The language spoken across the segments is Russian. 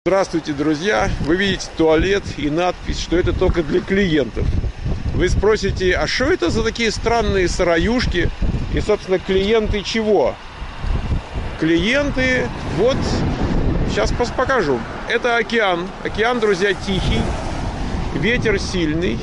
Здравствуйте, друзья! Вы видите туалет и надпись, что это только для клиентов. Вы спросите, а что это за такие странные сыроюшки? И, собственно, клиенты чего? Клиенты, вот, сейчас покажу. Это океан. Океан, друзья, тихий. Ветер сильный.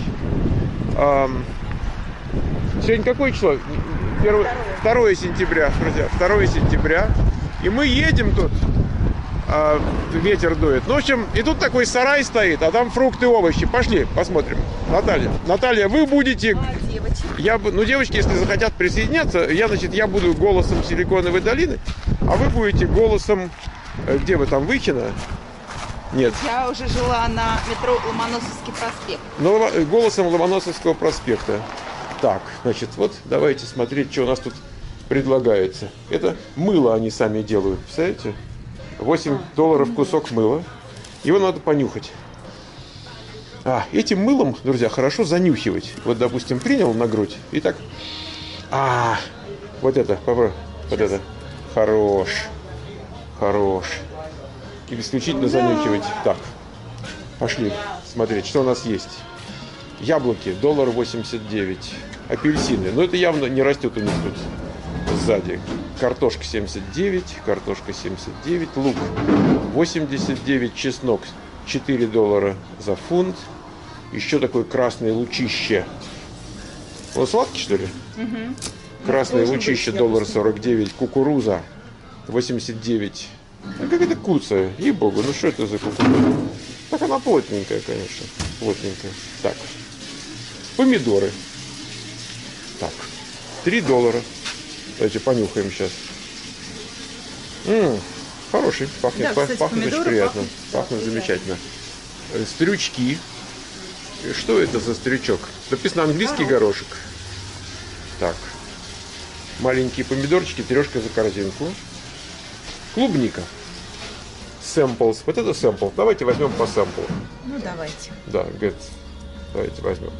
Сегодня какое число? 2 сентября, друзья. 2 сентября. И мы едем тут. Ветер дует. Ну, в общем, и тут такой сарай стоит, а там фрукты и овощи. Пошли, посмотрим. Наталья, вы будете... девочки, если захотят присоединяться, я буду голосом Силиконовой долины, а вы будете голосом... Где вы там, Выхино? Нет. Я уже жила на метро Ломоносовский проспект. Голосом Ломоносовского проспекта. Так, значит, вот давайте смотреть, что у нас тут предлагается. Это мыло они сами делают, представляете? $8 кусок мыла. Его надо понюхать. Этим мылом, друзья, хорошо занюхивать. Вот, допустим, принял на грудь и так. Вот это, попробуй. Вот это. Хорош. И исключительно занюхивать. Так, пошли смотреть, что у нас есть. Яблоки, $1.89. Апельсины. Но это явно не растет у них тут сзади. Картошка 79, лук 89, чеснок $4 за фунт. Еще такое красное лучище. Он сладкий, что ли? Угу. Красное лучище $1.49, кукуруза 89. Как это куца? Ей-богу, ну что это за кукуруза? Так она плотненькая, конечно. Плотненькая. Так. Помидоры. Так. $3. Давайте понюхаем сейчас. Хороший, пахнет, да, кстати, пахнет очень приятно. Пахнет замечательно. Стрючки. Что это за стрючок? Написано английский горошек. Так. Маленькие помидорчики, 3 за корзинку. Клубника. Samples. Вот это сэмпл. Давайте возьмем по сэмплу. Ну, давайте. Да, говорит, давайте возьмем.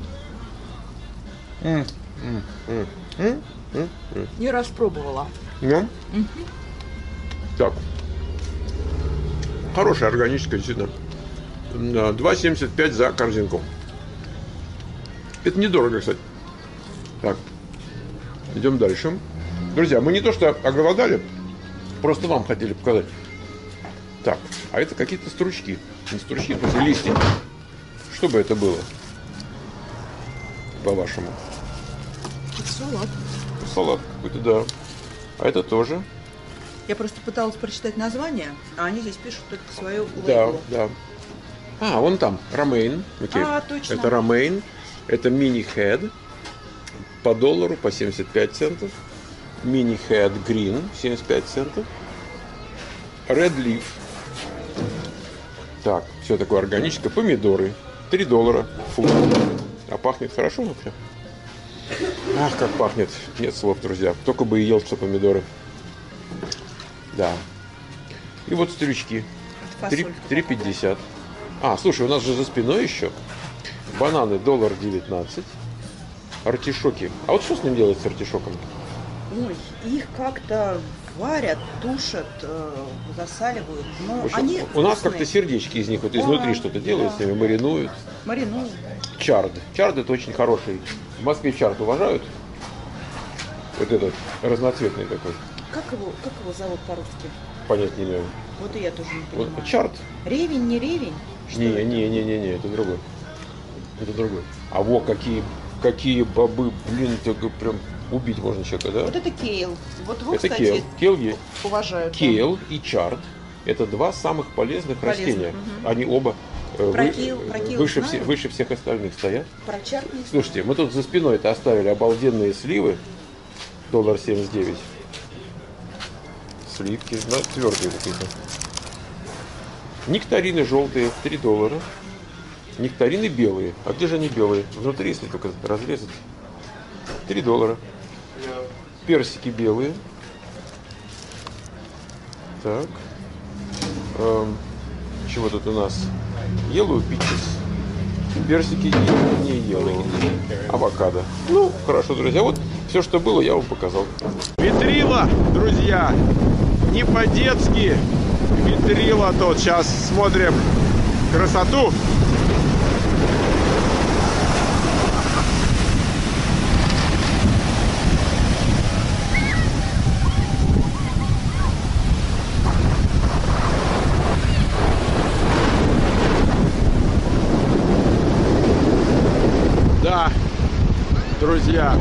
Не раз пробовала. Да? Угу. Так. Хорошая, органическая, действительно. $2.75 за корзинку. Это недорого, кстати. Так. Идем дальше. Друзья, мы не то что оголодали, просто вам хотели показать. Так, а это какие-то стручки. Не стручки, это листья. Что бы это было? По-вашему? Салат. Салат какой-то, да. А это тоже. Я просто пыталась прочитать название, а они здесь пишут только свою лейблу. Да. Вон там. Ромейн. Точно. Это ромейн. Это мини-хед. По $1, по 75 центов. Мини-хед грин, 75 центов. Red Leaf. Так, все такое органическое. Помидоры. $3 фунт. А пахнет хорошо вообще? Ах, как пахнет. Нет слов, друзья. Только бы и ел что помидоры. Да. И вот стрючки. $3.50. Слушай, у нас же за спиной еще. Бананы $1.19. Артишоки. А вот что с ним делать, с артишоком? Ой, их как-то варят, тушат, засаливают. Но общем, они у нас как-то сердечки из них вот изнутри что-то делают, с ними маринуют. Чард. Чард это очень хороший. В Москве чард уважают. Вот этот разноцветный такой. Как его зовут по-русски? Понять не имею. Вот и я тоже не понимаю. Вот чард. Ревень, не ревень? Не, это другой. Это другой. А вот какие бобы, блин, прям убить можно человека, да? Вот это кейл. Вот его, это кстати, кейл есть. Уважают. Кейл и чард – это 2 самых полезных растения. Угу. Они оба выше всех остальных стоят. Про чард не Слушайте, мы тут за спиной-то оставили обалденные сливы. $1.79. Сливки, твердые какие-то. Нектарины желтые, $3. Нектарины белые. А где же они белые? Внутри, если только разрезать. $3. Персики белые. Так. Чего тут у нас? Yellow peaches. Персики не yellow. Авокадо. Ну, хорошо, друзья. Вот все, что было, я вам показал. Ветрила, друзья. Не по-детски. ветрила тут. Сейчас смотрим красоту. Да, друзья,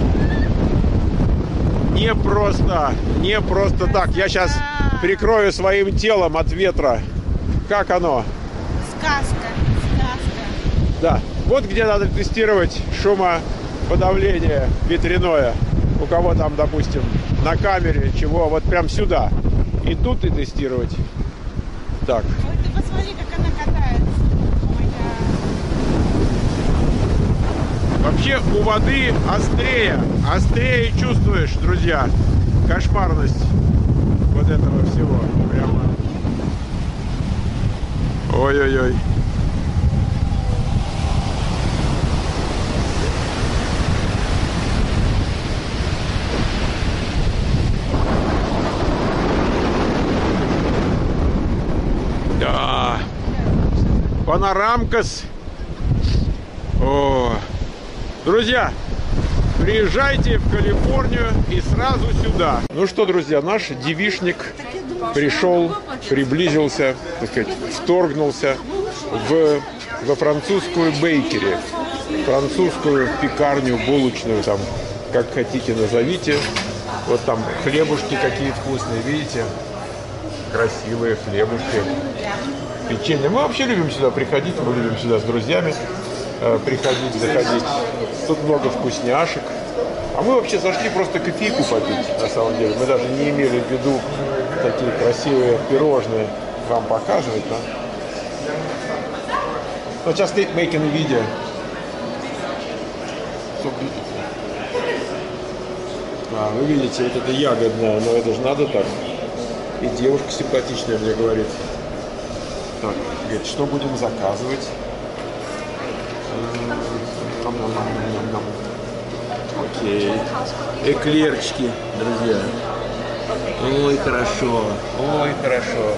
не просто так. Я сейчас прикрою своим телом от ветра. Как оно? Сказка. Да, вот где надо тестировать шумоподавление ветряное. У кого там, допустим, на камере, чего, вот прям сюда. И тут и тестировать. Так. Ой, ты посмотри, как она катается. Ой, да. Вообще у воды острее чувствуешь, друзья, кошмарность вот этого всего. Прямо. Ой-ой-ой. Да. Панорамкас. О. Друзья, приезжайте в Калифорнию и сразу сюда. Ну что, друзья, наш девичник пришел, приблизился, так сказать, вторгнулся во французскую бейкери, французскую пекарню, булочную, там, как хотите назовите. Вот там хлебушки какие вкусные, видите? Красивые хлебушки, печенье. Мы вообще любим сюда приходить, мы любим сюда с друзьями приходить, заходить. Тут много вкусняшек. А мы вообще зашли просто кофейку попить, на самом деле. Мы даже не имели в виду такие красивые пирожные вам показывать, да? Но just making a video. Вы видите, вот это ягодное, но это же надо так. И девушка симпатичная мне говорит. Так, говорит, что будем заказывать? Окей. Эклерчики, друзья. Ой, хорошо. Ой, хорошо.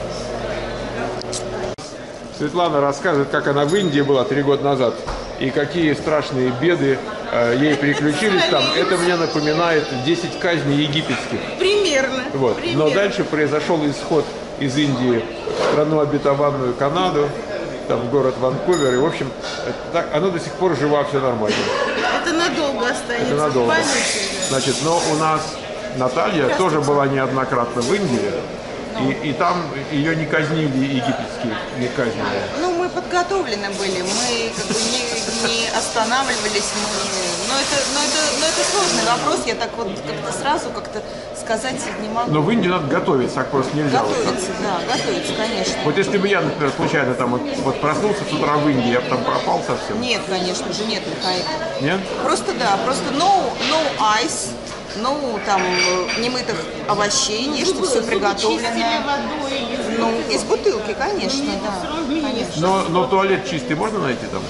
Светлана рассказывает, как она в Индии была 3 года назад. И какие страшные беды ей приключились там. Это мне напоминает 10 казней египетских. Примерно. Вот. Но дальше произошел исход из Индии в страну обетованную Канаду, там в город Ванкувер. И, в общем, так, оно до сих пор жива, все нормально. Это надолго останется. Это надолго. В памяти. Значит, но у нас Наталья тоже была неоднократно в Индии. И там ее не казнили египетские, не казнили. Ну, мы подготовлены были, мы как бы не останавливались, но это сложный вопрос, я так вот как-то сразу сказать не могу. Но в Индию надо готовиться, так просто нельзя. Готовиться, да, готовиться, конечно. Вот если бы я, например, случайно там вот проснулся с утра в Индии, я бы там пропал совсем. Нет, конечно же, нет, Михаил. Нет? Просто да, просто no ice. Ну, там, немытых овощей, ешьте все приготовленное. Ну, из бутылки, конечно, да. Конечно. Но туалет чистый можно найти там?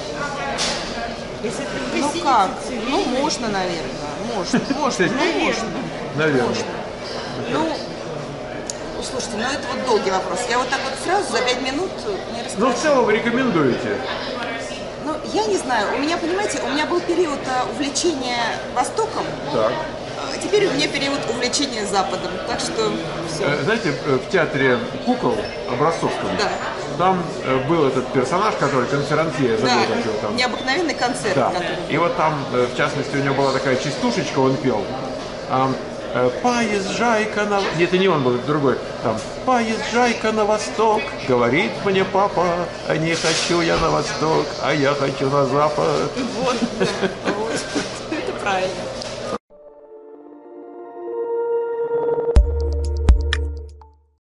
Ну как? Ну, можно, наверное. Можно. Наверное. Ну, слушайте, это вот долгий вопрос. Я вот так вот сразу за 5 минут не расскажу. Ну, в целом рекомендуете? Ну, я не знаю. У меня, понимаете, был период увлечения Востоком. Так. Теперь у меня период увлечения Западом, так что все. Знаете, в театре кукол Образцовском, Да. там был этот персонаж, который конферансье, Да, забыл, как его там. необыкновенный концерт. Да. Который... И вот там, в частности, у него была такая частушечка, он пел. Поезжай-ка на... Нет, это не он был, это другой. Там, поезжай-ка на восток, говорит мне папа, а не хочу я на восток, а я хочу на запад. Вот, да, вот. Это правильно.